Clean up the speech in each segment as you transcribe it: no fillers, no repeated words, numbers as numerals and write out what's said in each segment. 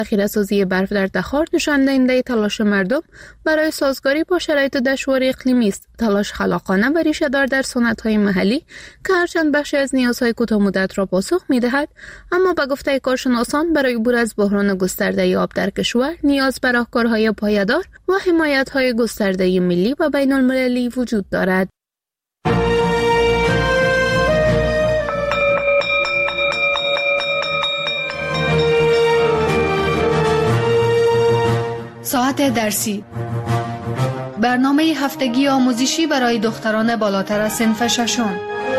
ذخیره‌سازی برف در تخار نشان دهنده تلاش مردم برای سازگاری با شرایط دشوار اقلیمی است. تلاش خلاقانه و ریشه‌دار در صنعت‌های محلی که هرچند بخشی از نیازهای کوتاه‌مدت را پاسخ می‌دهد، اما به گفته کارشناسان برای عبور از بحران گسترده آب در کشور نیاز به راهکارهای پایدار و حمایت‌های گسترده ملی و بین‌المللی وجود دارد. ساعت درسی، برنامه هفتگی آموزشی برای دختران بالاتر از صنف ششم.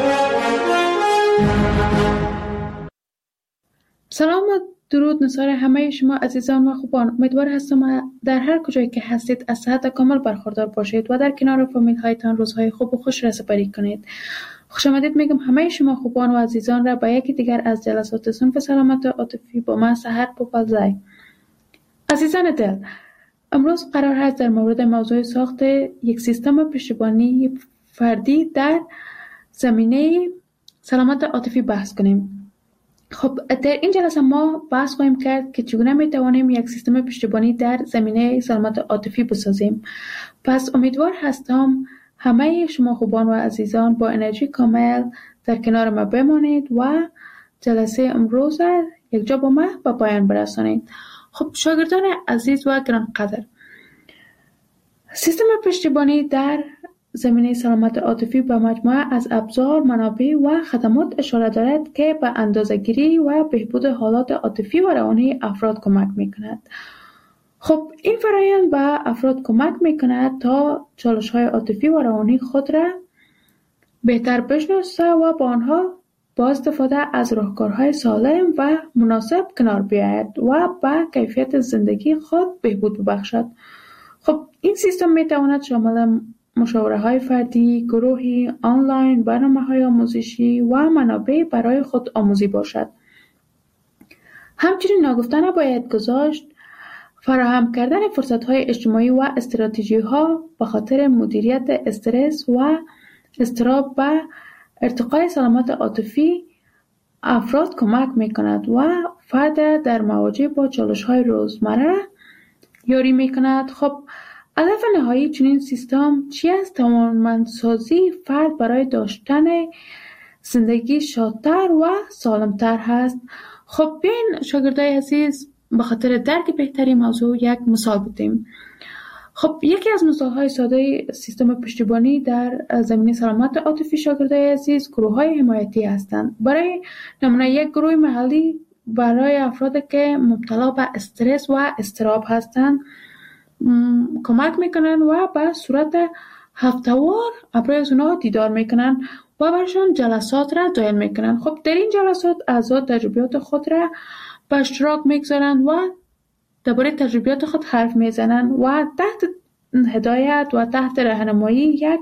سلام و درود نثار همه شما عزیزان و خوبان. امیدوار هستم در هر کجایی که هستید از صحت کامل برخوردار باشید و در کنار فامیل هایتان روزهای خوب و خوش را سپری کنید. خوش آمدید میگم همه شما خوبان و عزیزان را به یکی دیگر از جلسات صنف سلامت عاطفی با من سحر پوپلزای. عزیزان دل، امروز قرار است در مورد موضوع ساخت یک سیستم پشتیبانی فردی در زمینه سلامت عاطفی بحث کنیم. خب در این جلسه ما بحث خواهیم کرد که چگونه می توانیم یک سیستم پشتیبانی در زمینه سلامت عاطفی بسازیم. پس امیدوار هستم همه شما خوبان و عزیزان با انرژی کامل در کنار ما بمانید و جلسه امروز یک جا با ما به پایان برسانید. خب شاگردان عزیز و گرانقدر، سیستم پشتیبانی در زمینه سلامت عاطفی به مجموعه از ابزار، منابع و خدمات اشاره دارد که به اندازه‌گیری و بهبود حالات عاطفی و روانی افراد کمک می‌کند. خب این فرآیند به افراد کمک می‌کند تا چالش‌های عاطفی و روانی خود را بهتر بشناسه و با آنها با استفاده از راهکارهای سالم و مناسب کنار بیاید و به کیفیت زندگی خود بهبود ببخشد. خب این سیستم میتواند شامل مشاوره‌های فردی، گروهی، آنلاین، برنامه‌های آموزشی و منابع برای خود آموزی باشد. همچنین ناگفته نباید گذاشت فراهم کردن فرصت‌های اجتماعی و استراتژی‌ها به خاطر مدیریت استرس و اضطراب و ارتقای سلامت عاطفی افراد کمک می‌کند و فرد در مواجهه با چالش‌های روزمره یاری می‌کند. خب هدف نهایی چنین سیستم چی است؟ توانمندسازی فرد برای داشتن زندگی شادتر و سالمتر هست. خب بیاین شاگردای عزیز به خاطر درک بهتری موضوع یک مثال بدیم. خب یکی از مثال‌های ساده سیستم پشتیبانی در زمینه سلامت عاطفی شاگردای عزیز گروه‌های حمایتی هستند. برای نمونه یک گروه محلی برای افرادی که مبتلا به استرس و اضطراب هستند کمک میکنن و به صورت هفته‌وار برای اونها دیدار میکنن و برشان جلسات را دایر میکنن. خب در این جلسات اعضا تجربیات خود را به اشتراک میگذارن و درباره تجربیات خود حرف میزنن و تحت هدایت و تحت راهنمایی یک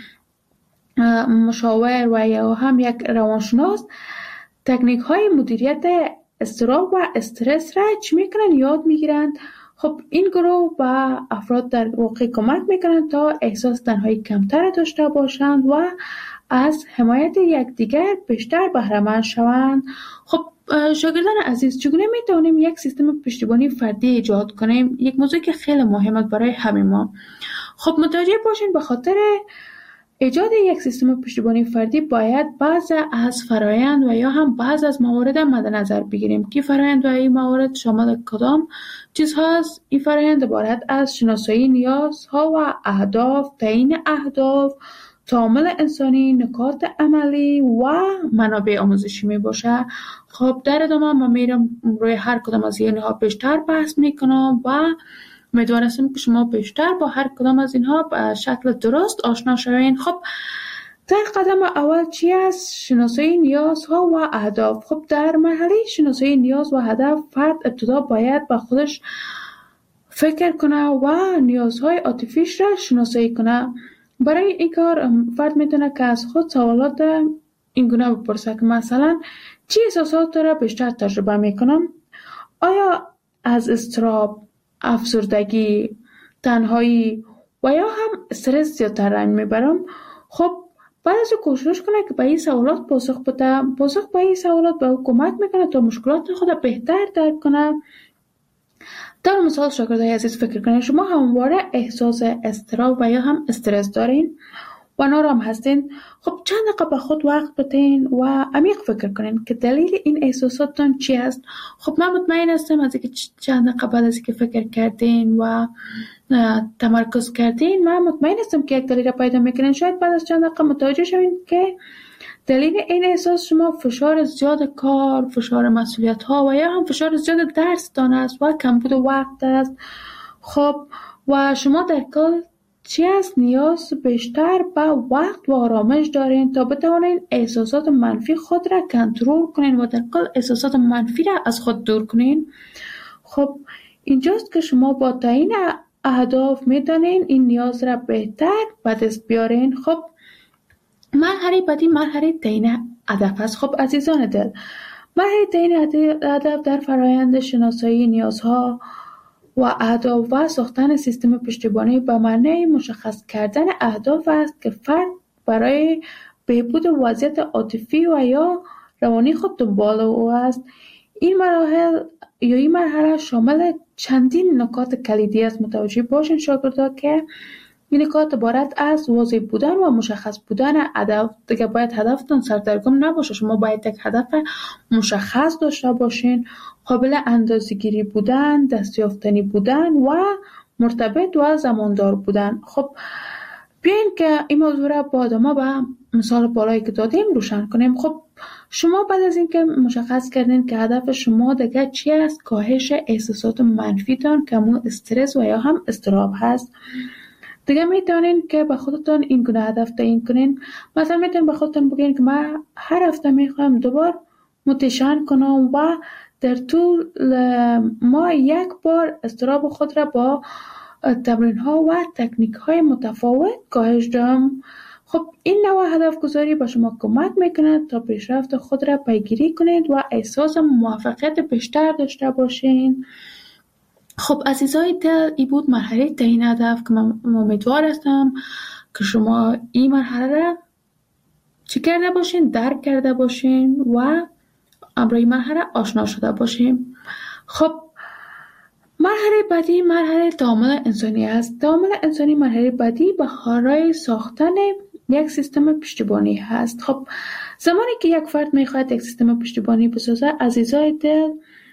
مشاور و یا هم یک روانشناس تکنیک های مدیریت اضطراب و استرس را چی میکنن یاد میگیرند. خب این گروه به افراد در واقع کمک میکنند تا احساس تنهایی کمتر داشته باشند و از حمایت یکدیگر بیشتر بهره‌مند شوند. خب شاگردان عزیز، چگونه میتونیم یک سیستم پشتیبانی فردی ایجاد کنیم؟ یک موضوع که خیلی مهمه برای همه ما. خب متوجه باشین به خاطر ایجاد یک سیستم پشتیبانی فردی باید بعض از فرایند و یا هم بعض از موارد مد نظر بگیریم که فرایند و این موارد شامل کدام چیز هست. این فرایند عبارت از شناسایی نیازها و اهداف، تعیین اهداف، تعامل انسانی، نکات عملی و منابع آموزشی می باشه. خب در ادامه من میرم روی هر کدام از اینها بیشتر بحث میکنم و امیدوار هستم که شما بیشتر با هر کدام از اینها به شکل درست آشنا شوین. خب در قدم اول چی است؟ شناسایی نیازها و اهداف. خب در مرحله شناسایی نیاز و هدف فرد ابتدا باید با خودش فکر کنه و نیازهای عاطفیش را شناسایی کنه. برای این کار فرد میتونه که از خود سوالات این گونه بپرسه که مثلا چی احساسات را بیشتر تجربه میکنم؟ آیا از اضطراب، افسردگی، تنهایی و یا هم استرس زیادتر رنج میبرم؟ خب بعد از کوشش کنه که به این سوالات پاسخ بده. پاسخ به این سوالات به او کمک میکنه تا مشکلات خود بهتر درک کنه در مثال شاگردای عزیز فکر کنید شما همواره احساس اضطراب و یا هم استرس دارین و نارام هستین. خب چند دقیقه به خود وقت بدین و عمیق فکر کنین که دلیل این احساساتتان چی است. خب من مطمئن هستم از اینکه چند دقیقه بعد از اینکه فکر کردین و تمرکز کردین، من مطمئن هستم که یک دلیل را پیدا میکنین. شاید بعد از چند دقیقه متوجه شوین که دلیل این احساس شما فشار زیاد کار، فشار مسئولیت ها و یا هم فشار زیاد درس دان است و کمبود وقت است. خب و شما در کل چی است؟ نیاز بیشتر به وقت و آرامش دارین تا بتوانین احساسات منفی خود را کنترل کنین و در کل احساسات منفی را از خود دور کنین. خب اینجاست که شما با تعیین اهداف میتونین این نیاز را بهتر به دست بیارین. خب مرحله بعدی مرحله تعیین هدف است. خب عزیزان دل، مرحله تعیین هدف در فرایند شناسایی نیازها و اهداف و ساختن سیستم پشتیبانی به معنی مشخص کردن اهداف است که فرد برای بهبود وضعیت عاطفی و یا روانی خود دنبال او است. این مرحله شامل چندین نکات کلیدی است. متوجه باشین شاگردا که این نکات عبارت از واضح بودن و مشخص بودن هدف. دیگه باید هدفتون سردرگم نباشه. شما باید یک هدف مشخص داشته باشین، قابل اندازه‌گیری بودن، دستیافتنی بودن و مرتبط و زماندار بودن. خب بیاین که این موضوع را با آدما به مثال بالایی که دادیم روشن کنیم. خب شما بعد از اینکه مشخص کردین که هدف شما دیگه چی است، کاهش احساسات منفیتان که همون استرس و یا هم اضطراب هست، دیگه میتونین که به خودتون این گونه هدف تعیین کنین. مثلا میتونین به خودتون بگین که من هر هفته میخوام دوبار متشن کنم و در طول ما یک بار اضطراب خود را با تمرین ها و تکنیک های متفاوت کاهش دهم. خب این نوع هدف گذاری به شما کمک میکنه تا پیشرفت خود را پیگیری کنید و احساس موفقیت بیشتر داشته باشین. خب عزیزای دل، این بود مرحله تعیین هدف که من امیدوار هستم که شما این مرحله را چی کرده باشین، درک کرده باشین و امروی مرحله آشنا شده باشین. خب مرحله بعدی مرحله تعامل انسانی است. تعامل انسانی مرحله بعدی برای ساختن یک سیستم پشتیبانی هست. خب زمانی که یک فرد میخواهد یک سیستم پشتیبانی بسازه، عزیزای دل،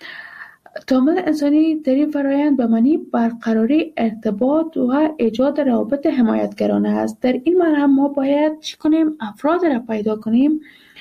تعامل انسانی در این فرایند به معنی برقراری ارتباط و ایجاد روابط حمایتگرانه است. در این مرحله ما باید چی کنیم؟ افراد را پیدا کنیم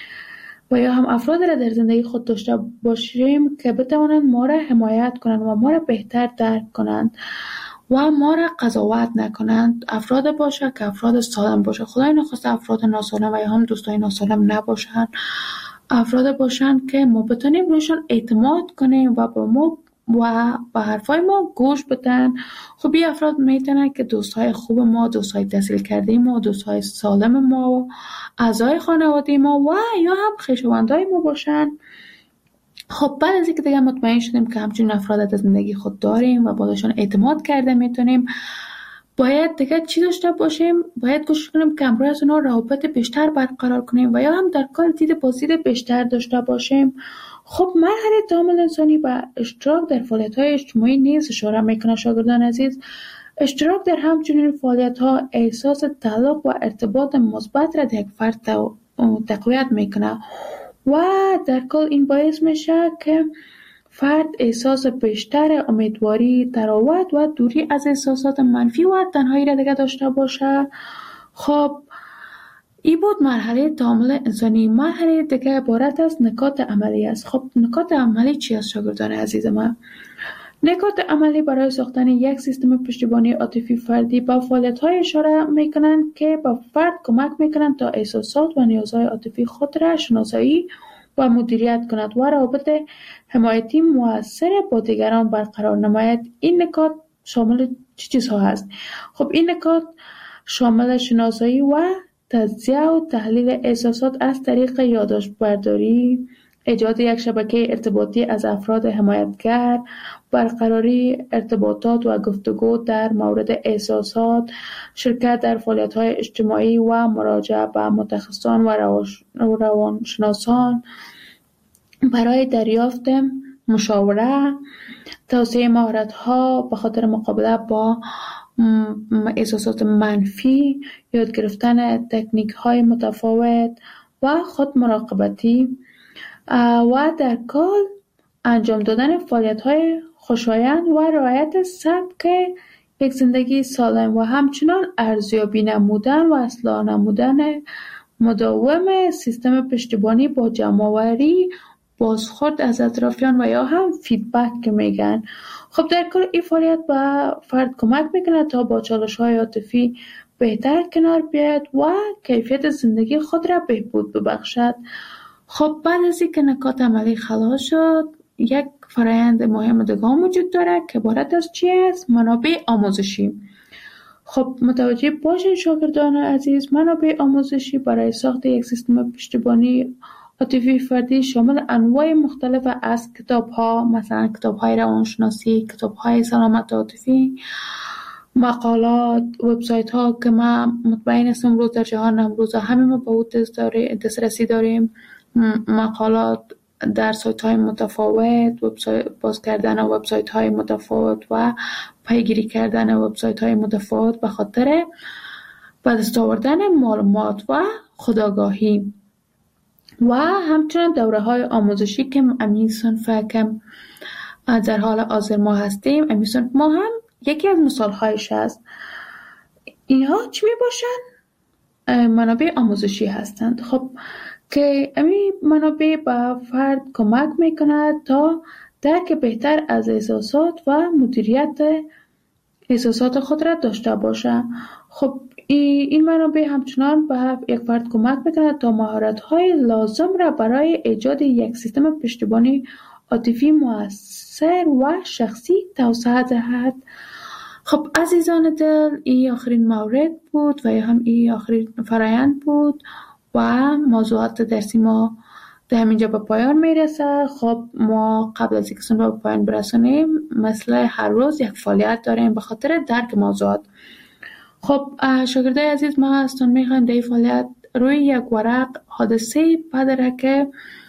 و یا هم افراد را در زندگی خود داشته باشیم که بتوانند ما را حمایت کنند و ما را بهتر درک کنند و ما را قضاوت نکنند. افراد باشه که افراد سالم باشه. خدای نخواسته افراد ناسالم و یا هم دوستای ناسالم نباشند. افراد باشن که ما بتونیم روشان اعتماد کنیم و با ما و به حرفای ما گوش بدن. خب این افراد میتونن که دوستای خوب ما، دوستای تحصیل کرده ما، دوستای سالم ما، اعضای خانواده ما و یا هم خویشاوندای ما باشن. خب بعد از اینکه دیگه مطمئن شدیم که همچین افراد در زندگی خود داریم و باشون اعتماد کرده میتونیم، باید دیگه چی داشته باشیم؟ باید کوشش کنیم که همراه از اونا روابط بیشتر برقرار کنیم و یا هم در کار دید بازدید بیشتر داشته باشیم. خب مرحله تعامل انسانی با اشتراک در فعالیت‌های اجتماعی نیز اشاره میکنه. شاگردان عزیز، اشتراک در همچنین فعالیت‌ها احساس تعلق و ارتباط مثبت را در یک فرد تقویت میکنه و در کل این باعث میشه که فرد احساس بیشتر امیدواری، تراوت و دوری از احساسات منفی و تنهایی را دیگه داشته باشه. خب این بود مرحله تعامل انسانی. مرحله دیگه عبارت از نکات عملی است. خب نکات عملی چی است شاگردان عزیز من؟ نکات عملی برای ساختن یک سیستم پشتیبانی عاطفی فردی با فعالیت‌های اشاره میکنند که با فرد کمک میکنند تا احساسات و نیازهای عاطفی خود را شناسایی و مدیریت کند و روابط حمایتی مؤثر با دیگران برقرار نماید. این نکات شامل چه چیزها هست؟ خب این نکات شامل شناسایی و تجزیه و تحلیل احساسات از طریق یادداشت برداری، ایجاد یک شبکه ارتباطی از افراد حمایتگر، برقراری ارتباطات و گفتگو در مورد احساسات، شرکت در فعالیت‌های اجتماعی و مراجعه به متخصصان و روانشناسان برای دریافت مشاوره، توسعه مهارت ها به خاطر مقابله با احساسات منفی، یاد گرفتن تکنیک های متفاوت و خود مراقبتی و در کل انجام دادن فعالیت های خوشایند و رعایت سبک یک زندگی سالم و همچنان ارزیابی نمودن و اصلاح نمودن مداوم سیستم پشتیبانی با جمع‌آوری بازخورد از اطرافیان و یا هم فیدبک که میگن. خب در کل این فعالیت به فرد کمک میکنه تا با چالش‌های عاطفی بهتر کنار بیاید و کیفیت زندگی خود را بهبود ببخشد. خب بعد از اینکه نکات عملی خلاص شد، یک فرایند مهم دیگه وجود داره که عبارت از چی است؟ منابع آموزشی. خب متوجه باشین شاگردان عزیز، منابع آموزشی برای ساخت یک سیستم پشتیبانی عاطفی فردی شامل انواع مختلف از کتاب‌ها، مثلا کتاب‌های روانشناسی، کتاب‌های سلامت عاطفی، مقالات، وبسایت‌ها که ما مطمئن هستم امروز در جهان امروز همه ما به اون دسترسی داریم، مقالات در سایت‌های متفاوت، باز کردن وبسایت‌های متفاوت و پیگیری کردن وبسایت‌های متفاوت به خاطر به دست آوردن معلومات و خودآگاهی و همچنین دوره‌های آموزشی که امی صنف که در حال حاضر ما هستیم، امی صنف ما هم یکی از مثال‌هایش است. اینها چی میباشند؟ منابع آموزشی هستند. خب که امی منابع به فرد کمک میکند تا درک بهتر از احساسات و مدیریت احساسات خود را داشته باشه. خب این منابع همچنان به یک فرد کمک میکند تا مهارت‌های لازم را برای ایجاد یک سیستم پشتیبانی عاطفی مؤثر و شخصی توسعه دهد. خب عزیزان دل، این آخرین مورد بود و یا هم این آخرین فرایند بود و موضوعات درسی ما در همینجا به پایان میرسه. خب ما قبل از اینکه سن به پایان برسونیم مثل هر روز یک فعالیت داریم به خاطر درک موضوعات. خب شاگردای عزیز، ما هستون میخوایم در این فعالیت روی یک ورق حادثه بد که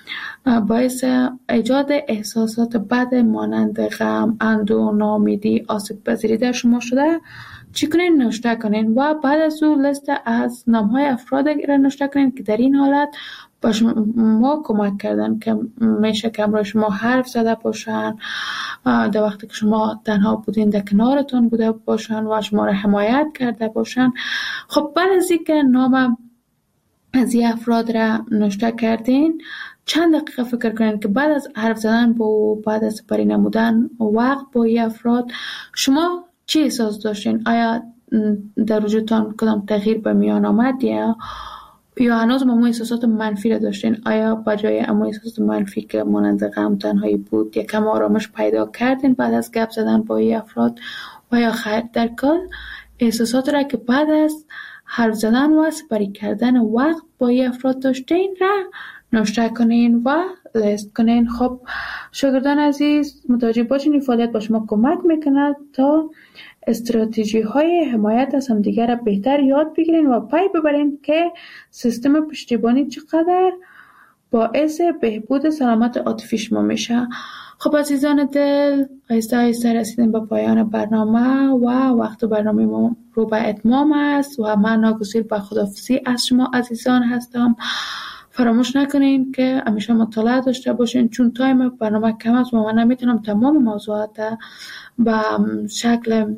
باعث ایجاد احساسات بد مانند غم، اندوه، ناامیدی، آسیب پذیری در شما شده چی کنین؟ نوشته کنین و بعد از اون لیست از نام‌های افراد را نوشته کنین که در این حالت با شما کمک کردن، که میشه که امروز شما حرف زده باشن، در وقتی که شما تنها بودین در کنارتون بوده باشن و شما را حمایت کرده باشن. خب بعد از اینکه نام از این افراد را نوشته کردین، چند دقیقه فکر کنین که بعد از حرف زدن با بعد از سپری نمودن وقت با این افراد شما چی احساس داشتین؟ آیا در وجودتان کدام تغییر به میان آمد یا هنوز همون احساسات منفی را داشتین؟ آیا بجای همون احساسات منفی که مانند غم، تنهایی بود یکم آرامش پیدا کردین بعد از گپ زدن با این افراد و یا خیر؟ در کل احساسات را که بعد از حرف زدن و سپری کردن وقت با این افراد داشتین را نوشته کنین و لیست کنین. خب شاگردان عزیز، متوجه باشین این فعالیت با شما کمک میکنه تا استراتژی های حمایت از همدیگر را بهتر یاد بگیرین و پی ببرین که سیستم پشتیبانی چقدر باعث بهبود سلامت عاطفی شما میشه. خب عزیزان دل، آهسته آهسته رسیدیم به پایان برنامه و وقت برنامه ما رو به اتمام است و من ناگزیر به خداحافظی از شما عزیزان هستم. فراموش نکنین که همیشه مطالعه داشته باشین، چون تایم برنامه کم است و من نمیتونم تمام موضوعات به شکل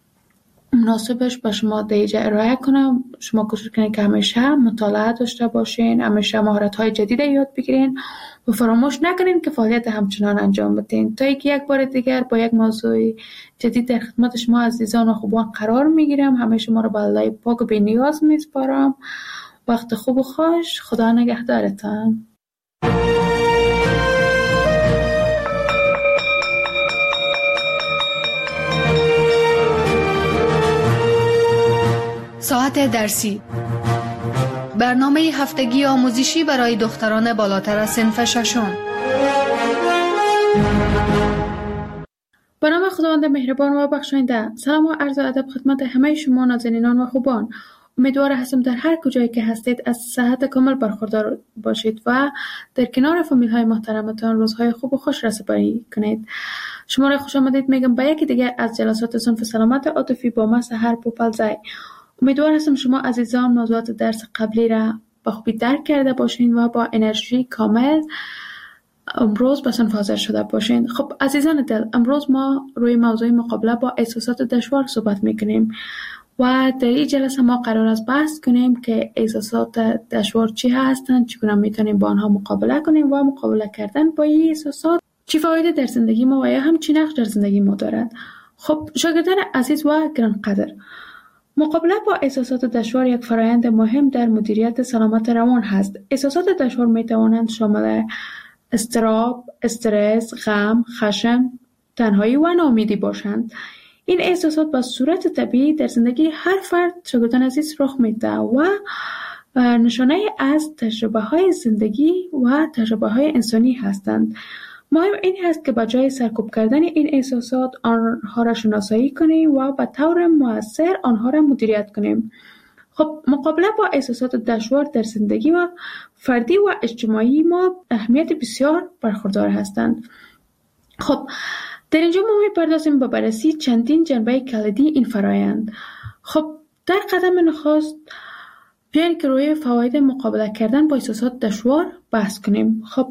مناسبش به شما دیجا ارائه کنم. شما کوشش کنین که همیشه مطالعه داشته باشین، همیشه مهارت‌های جدید یاد بگیرین و فراموش نکنین که فعالیت همچنان انجام بدین تا اینکه یک بار دیگر با یک موضوع جدید در خدمت شما عزیزان و خوبان قرار میگیرم. همیشه ما رو به الله پاک و بی‌نیاز میسپارم. وقت خوب و خوش. خدا نگهدارتان. ساعت درسی، برنامه هفتگی آموزشی برای دختران بالاتر از صنف ششم. به نام خداوند مهربان و بخشاینده، سلام و عرض ادب خدمت همه شما نازنینان و خوبان. امیدوار هستم در هر کجایی که هستید از صحت کامل برخوردار باشید و در کنار فامیل های محترمتان روزهای خوب و خوش را سپری کنید. شما را خوش آمدید میگم به یکی دیگه از جلسات صنف سلامت عاطفی با من سحر پوپلزای. امیدوار هستم شما عزیزان موضوعات درس قبلی را با خوبی درک کرده باشین و با انرژی کامل امروز به صنف حاضر شده باشین. خب عزیزان دل، امروز ما روی موضوع مقابله با احساسات دشوار صحبت میکنیم و در این جلسه ما قرار است بحث کنیم که احساسات دشوار چی هستند، چگونه میتونیم با آنها مقابله کنیم و مقابله کردن با این احساسات چی فایده در زندگی ما و یا هم چی نقش در زندگی ما دارد. خب شاگردان عزیز و گرانقدر، مقابله با احساسات دشوار یک فرایند مهم در مدیریت سلامت روان هست. احساسات دشوار میتوانند شامل اضطراب، استرس، غم، خشم، تنهایی و ناامیدی باشند. این احساسات به صورت طبیعی در زندگی هر فرد شاگردان عزیز رخ میده و نشانه از تجربه های زندگی و تجربه های انسانی هستند. مهم این هست که به جای سرکوب کردن این احساسات آنها را شناسایی کنیم و به طور مؤثر آنها را مدیریت کنیم. خب مقابله با احساسات دشوار در زندگی و فردی و اجتماعی ما اهمیت بسیار برخوردار هستند. خب در اینجا ما می‌پردازیم به بررسی چندین جنبه کلیدی این فرایند. خب در قدم نخست بیاین که روی فواید مقابله کردن با احساسات دشوار بحث کنیم. خب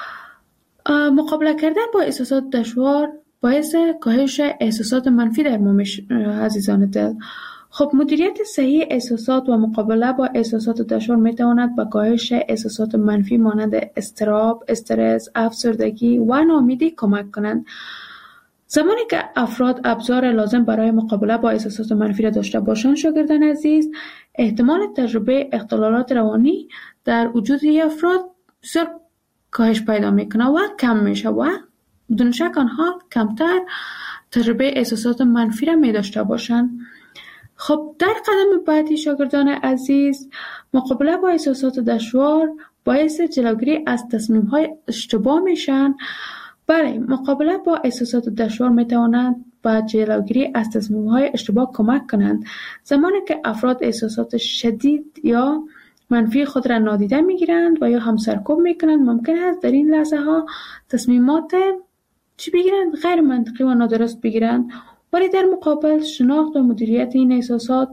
مقابله کردن با احساسات دشوار باعث کاهش احساسات منفی در ما میشه عزیزان دل. خب مدیریت صحیح احساسات و مقابله با احساسات دشوار میتواند به کاهش احساسات منفی مانند اضطراب، استرس، افسردگی و ناامیدی کمک کنند. زمانی که افراد ابزار لازم برای مقابله با احساسات منفی را داشته باشند شاگردان عزیز، احتمال تجربه اختلالات روانی در وجود افراد بسیار کاهش پیدا میکنه و کم میشه و بدون شک آنها کمتر تجربه احساسات منفی را می داشته باشند. خب در قدم بعدی شاگردان عزیز، مقابله با احساسات دشوار باعث جلوگیری از تصمیم‌های اشتباه میشن. بله، مقابله با احساسات دشوار میتواند به جلوگیری از تصمیم‌های اشتباه کمک کنند. زمانی که افراد احساسات شدید یا منفی خود را نادیده میگیرند و یا هم سرکوب میکنند، ممکن است در این لحظه ها تصمیمات بگیرند غیر منطقی و نادرست بگیرند، ولی در مقابل شناخت و مدیریت این احساسات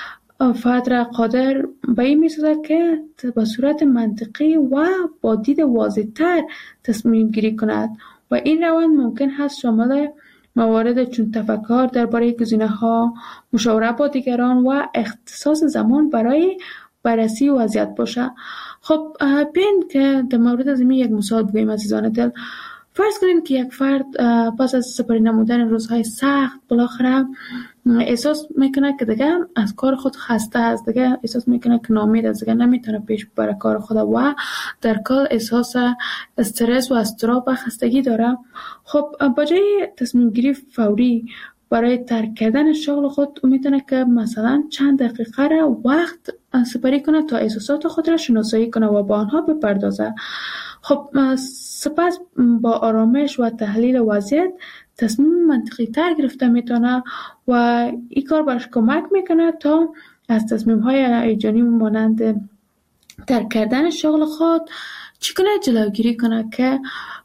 فرد را قادر به این می‌سازد که به صورت منطقی و با دید واضح‌تر تصمیم گیری کند و این روند ممکن است شامل موارد چون تفکر درباره گزینه‌ها، مشاوره با دیگران و اختصاص زمان برای بررسی وضعیت باشه. خب بیاین که در مورد از این یک مثال بگوییم عزیزان دل. فرض کنید که یک فرد پس از سپری نمودن روزهای سخت بالاخره احساس میکنه که دیگه از کار خود خسته است، دیگه احساس میکنه که ناامید است، دیگه نمیتونه پیش ببره کار خود و در کل احساس استرس و اضطراب و خستگی داره. خب با جای تصمیم گیری فوری برای ترک کردن شغل خود میتونه که مثلا چند دقیقه را وقت سپری کنه تا احساسات خود را شناسایی کنه و با آنها بپردازه. خب سپس با آرامش و تحلیل وضعیت تصمیم منطقی تر گرفته میتونه و این کار برش کمک میکنه تا از تصمیم های هیجانی مانند ترک کردن شغل خود چگونه جلوگیری کنه که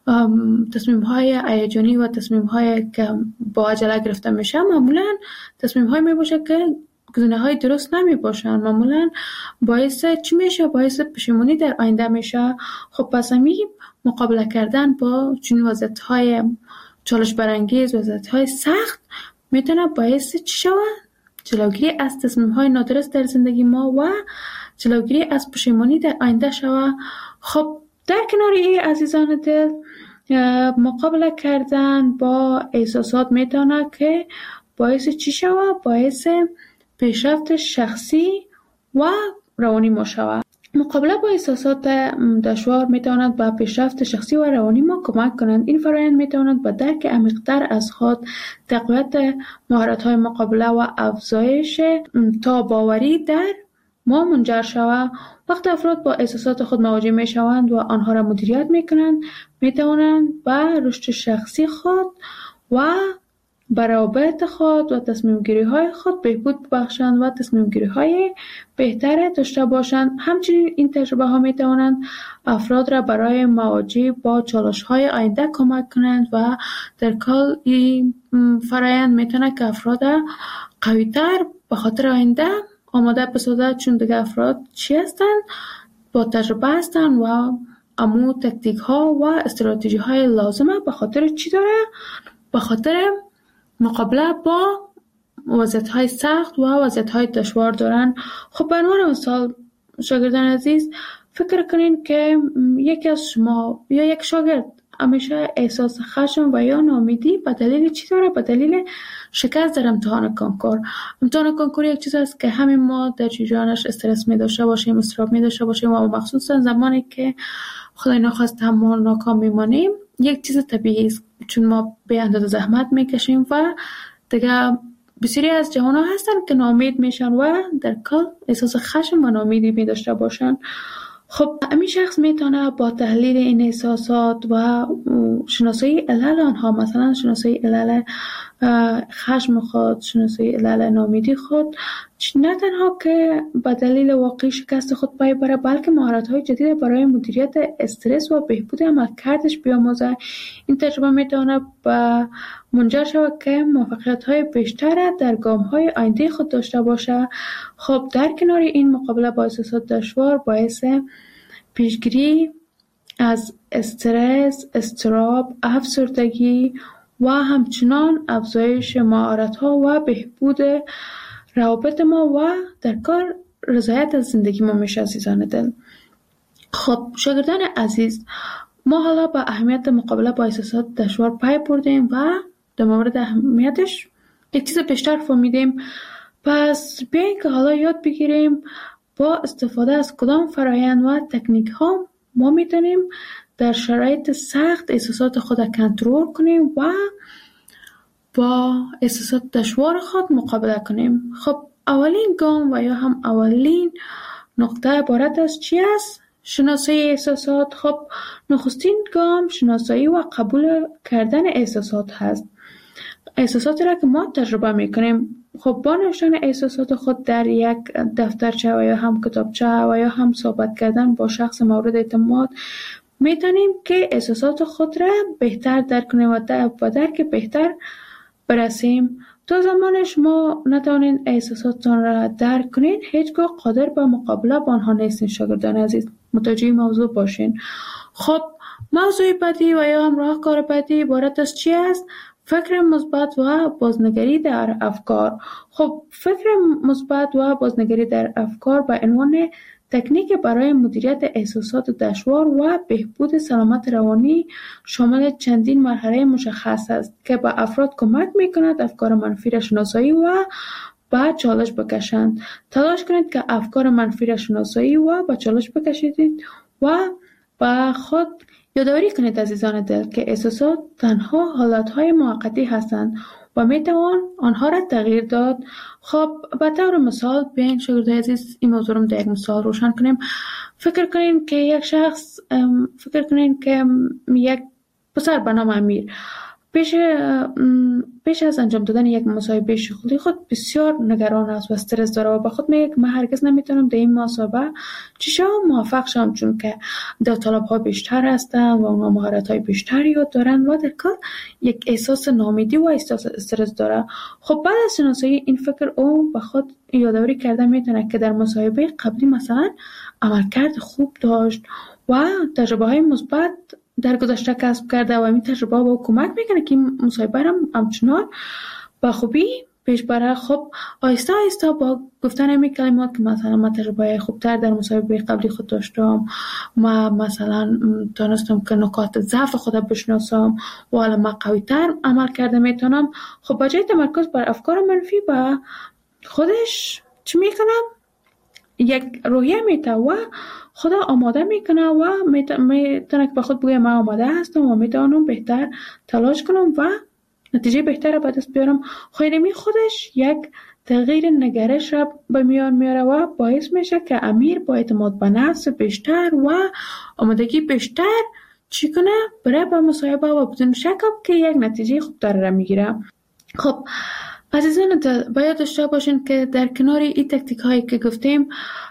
تصمیم های هیجانی و تصمیم های که با عجله گرفته میشه معمولا تصمیم های میباشه که گزینه های درست نمی باشن، معمولا باعث چی میشه؟ باعث پشیمانی در آینده میشه. خب پس همین مقابله کردن با چنین وضعیت های چالش برانگیز، وضعیت های سخت میتونه باعث چی شود؟ جلوگیری از تصمیم های نادرست در زندگی ما و جلوگیری از پشیمانی در آینده شود. خب در کنار این عزیزان دل، مقابله کردن با احساسات میتونه که باعث چی شود؟ باعث پیشرفت شخصی و روانی ما شود. مقابله با احساسات دشوار میتواند به پیشرفت شخصی و روانی ما کمک کنند. این فرآیند میتواند به درک عمیق‌تر از خود، تقویت مهارت‌های مقابله و افزایش تاب‌آوری در ما منجر شود. وقتی افراد با احساسات خود مواجه میشوند و آنها را مدیریت میکنند، میتوانند به رشد شخصی خود و به روابط خود و تصمیم گیری های خود بهبود بخشند و تصمیم گیری های بهتر داشته باشند. همچنین این تجربه ها می توانند افراد را برای مواجهه با چالش های آینده کمک کنند و در کل این فرایند می تواند که افراد قوی تر به خاطر آینده آماده بسازد، چون دیگه افراد چی هستند؟ با تجربه هستند و امو تکتیک ها و استراتژی های لازمه. به خاطر چی داره؟ به خاطر مقابله با وضعیت های سخت و وضعیت های دشوار دارن. خب به عنوان مثال شاگردان عزیز، فکر کنین که یکی از شما یا یک شاگرد همیشه احساس خشم و یا ناامیدی به دلیل چی داره؟ به دلیل شکست در امتحان کنکور. امتحان کنکور یک چیز است که همین ما در جریانش استرس می داشته باشیم، اضطراب می داشته باشیم و مخصوصا زمانی که خدای نخواست ما ناکام میمانیم یک چیز طبیعی است، چون ما به اندازه زحمت میکشیم و دیگه بسیاری از جوان‌ها هستن که ناامید میشن و در کل احساس خشم و ناامیدی می داشته باشن. خب همین شخص میتونه با تحلیل این احساسات و شناسایی علل آنها، مثلا شناسایی علل خشم خود، شناسایی علل ناامیدی خود، نه تنها که به دلیل واقعی شکست خود پی بره، بلکه مهارت‌های جدید برای مدیریت استرس و بهبود عملکردش بیاموزه. این تجربه میتونه به منجر شود که موفقیت‌های بیشتر در گام‌های آینده خود داشته باشه. خب در کنار این، مقابله با احساسات دشوار باعث پیشگیری از استرس، اضطراب، افسردگی و همچنان افزایش مهارت‌ها و بهبود روابط ما و در کار رضایت از زندگی ما میشه. عزیزان دل، خب شاگردان عزیز، ما حالا با اهمیت مقابله با احساسات دشوار پی بردیم و در مورد اهمیتش یک چیز بیشتر فهمیدیم. پس بیایید که حالا یاد بگیریم با استفاده از کدام فرایند و تکنیک ها ما میتونیم در شرایط سخت احساسات خود کنترل کنیم و با احساسات دشوار خود مقابله کنیم. خب اولین گام و یا هم اولین نقطه عبارت از چی است؟ شناسایی احساسات. خب نخستین گام شناسایی و قبول کردن احساسات هست. احساساتی را که ما تجربه میکنیم، خب با نوشتن احساسات خود در یک دفترچه و یا هم کتابچه و یا هم صحبت کردن با شخص مورد اعتماد میتونیم که احساسات خود را بهتر درک کنیم و درک بهتر برسیم. تا زمان شما نتوانید احساساتتان را درک کنید، هیچگاه قادر به مقابله با آنها نیستین. شاگردان عزیز، متوجه موضوع باشین. خب موضوع بعدی و یا هم راهکار بعدی عبارت از چی است؟ فکر مثبت و بازنگری در افکار. خب فکر مثبت و بازنگری در افکار به عنوان تکنیک برای مدیریت احساسات دشوار و بهبود سلامت روانی شامل چندین مرحله مشخص است که به افراد کمک می‌کند افکار منفی را شناسایی و به چالش بکشند. تلاش کنید که افکار منفی را شناسایی و به چالش بکشید و به خود یادآوری کنید عزیزان دل که احساسات تنها حالتهای موقتی هستند و میتوان آنها را تغییر داد. خب به طور مثال بیاین شاگردان عزیز این موضوع رو در یک مثال روشن کنیم. فکر کنین که یک پسر به نام امیر پیش از انجام دادن یک مصاحبه شغلی خود بسیار نگران است و استرس داره و به خود میگه که من هرگز نمیتونم در این مصاحبه موفق شم، چون که داوطلب‌ها بیشتر هستن و اونها مهارت‌های بیشتری دارن و در کار یک احساس ناامیدی و احساس استرس داره. خب بعد از شناسایی این فکر او به خود یادآوری کرده میتونه که در مصاحبه قبلی مثلا عملکرد خوب داشت و تجربه‌های مثبت در گذشته کسب کرده و این تجربه با کمک میکنه که این مصاحبه را همچنان با خوبی پیش بره. خب آهسته آهسته با گفتن این کلمات که مثلا من تجربه خوبتر در مصاحبه قبلی خود داشتم، ما مثلا تونستم که نکات ضعف خودم بشناسم و حالا من قوی‌تر عمل کرده میتونم. خب بجای تمرکز بر افکار منفی با خودش چی میکنم؟ یک روحیه میته و خدا آماده میکنه و میتونه که به خود بگه من آماده هستم و میتونم بهتر تلاش کنم و نتیجه بهتر به دست بیارم. خیلی خودش یک تغییر نگرش را به میان میاره و باعث میشه که امیر با اعتماد به نفس بیشتر و آمادگی بیشتر چی کنه؟ بره به مصاحبه و بدون شک که یک نتیجه خوبتر را میگیره. خب عزیزان باید داشته باشین که در کنار این تکنیک هایی که گفتیم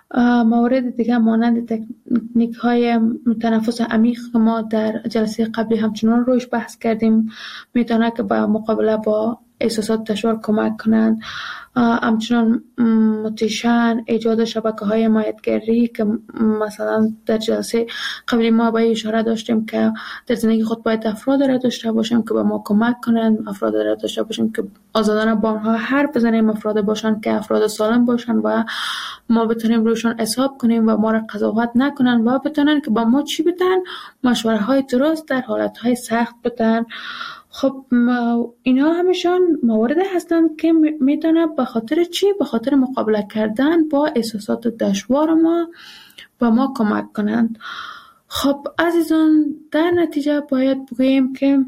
موارد دیگه مانند تکنیک های تنفس عمیق که ما در جلسه قبلی همچنان روش بحث کردیم میتونه که با مقابله با احساسات دشوار کمک کنند. همچنان موتیشن، ایجاد شبکه های حمایتگری که مثلا در جلسه قبلی ما با اشاره داشتیم که در زندگی خود باید افراد را داشته باشیم که به ما کمک کنند، افراد را داشته باشیم که آزادانه با آنها حرف بزنیم، افراد باشند که افراد سالم باشند و ما بتونیم روشان حساب کنیم و ما را قضاوت نکنن و بتونن که با ما چی بدن، مشوره های درست در حالت های سخت بدن. خب اینا همشان موارد هستند که میتونه به خاطر چی؟ به خاطر مقابله کردن با احساسات دشوار ما به ما کمک کنند. خب عزیزان در نتیجه باید بگوییم که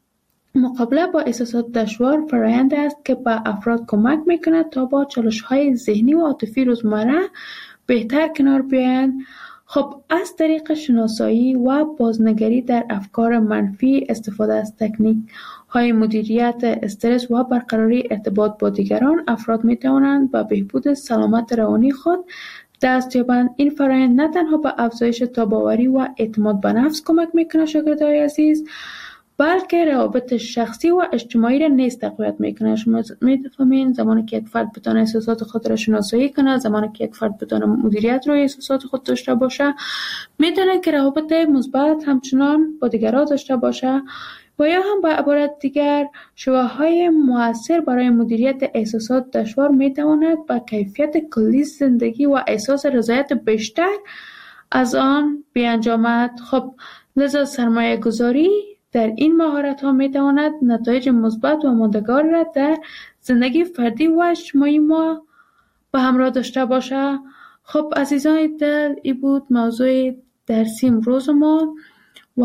مقابله با احساسات دشوار فرآیند است که به افراد کمک میکنه تا با چالش‌های ذهنی و عاطفی روزمره بهتر کنار بیایند. خب از طریق شناسایی و بازنگری در افکار منفی، استفاده از تکنیک های مدیریت استرس و برقراری ارتباط با دیگران، افراد می توانند به بهبود سلامت روانی خود دست یابند. این فرآیند نه تنها به افزایش تاب‌آوری و اعتماد به نفس کمک میکنه شاگردای عزیز، بلکه روابط شخصی و اجتماعی را نیز تقویت میکنه. شما میفهمین زمانی که یک فرد بتونه احساسات خود را شناسایی کنه، زمانی که یک فرد بتونه مدیریت روی احساسات خود داشته باشه، میتونه که روابط مثبت همچنان با دیگران داشته باشه و یا هم با عبارت دیگر شواهدهای مؤثر برای مدیریت احساسات دشوار میتواند به کیفیت کلی زندگی و احساس رضایت بیشتر از آن بیانجامد. خب لذا سرمایه گذاری در این مهارت ها می تواند نتایج مثبت و ماندگار را در زندگی فردی و اجتماعی ما به همراه داشته باشه. خب عزیزان دل، این بود موضوع درسی امروز ما و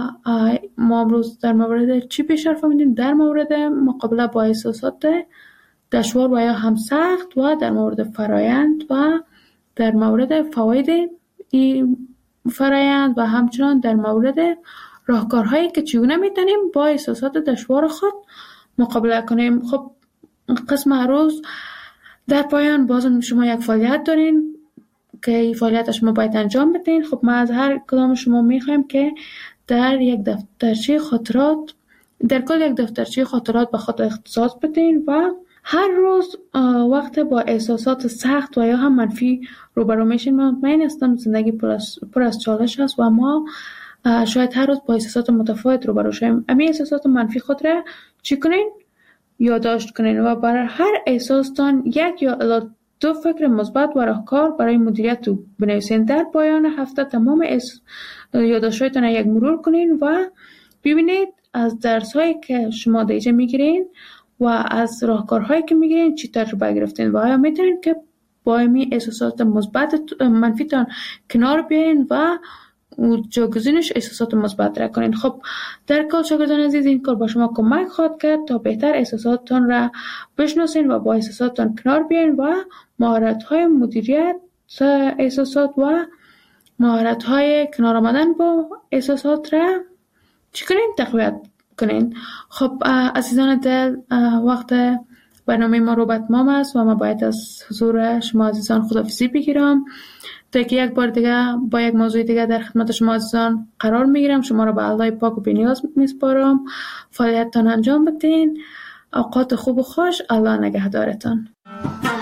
ما امروز در مورد چی بیشتر فهمیدیم؟ در مورد مقابله با احساسات دشوار و یا هم سخت و در مورد فرایند و در مورد فواید این فرایند و همچنان در مورد راهکارهایی که چگونه میتونیم با احساسات دشوار خود مقابله کنیم. خب قسم روز در پایان بازم شما یک فعالیت دارین که این فعالیت شما باید انجام بدین. خب ما از هر کدام شما میخوایم که در یک دفترچه خاطرات، در کل یک دفترچه خاطرات به خود اختصاص بدین و هر روز وقت با احساسات سخت و یا هم منفی روبرو میشین. من مطمئن هستم زندگی پر از چالش است و ما شاید هر روز با احساسات متفاوت روبرو شویم. امی احساسات منفی خود را چی کنین؟ یادداشت کنین و برای هر احساستان یک یا الی 2 فکر مثبت و راهکار برای مدیریت رو بنویسین. در پایان هفته تمام یادداشت‌هایتان یک مرور کنین و ببینید از درس‌هایی که شما دیجه میگیرین و از راهکارهایی که میگیرین چی تجربه گرفتین و آیا میتونین که با این احساسات مثبت منفیتان کنار بیاین و جاگزینش احساسات مثبت را کنین. خب در کل شاگردان عزیز، این کار با شما کمک خواهد کرد تا بهتر احساساتتان را بشناسین و با احساساتتان کنار بیاین و مهارت‌های مدیریت احساسات و مهارت‌های کنار آمدن با احساسات را چی کنین؟ تقویت کنین. خب عزیزان دل، وقت برنامه ما رو به اتمام است و ما باید از حضور شما عزیزان خداحافظی بگیرم تا که یک بار دیگه با یک موضوع دیگه در خدمت شما عزیزان قرار میگیرم. شما را به الله پاک و بی‌نیاز میسپارم. فعالیتتان انجام بدین. اوقات خوب و خوش. الله نگهدارتان.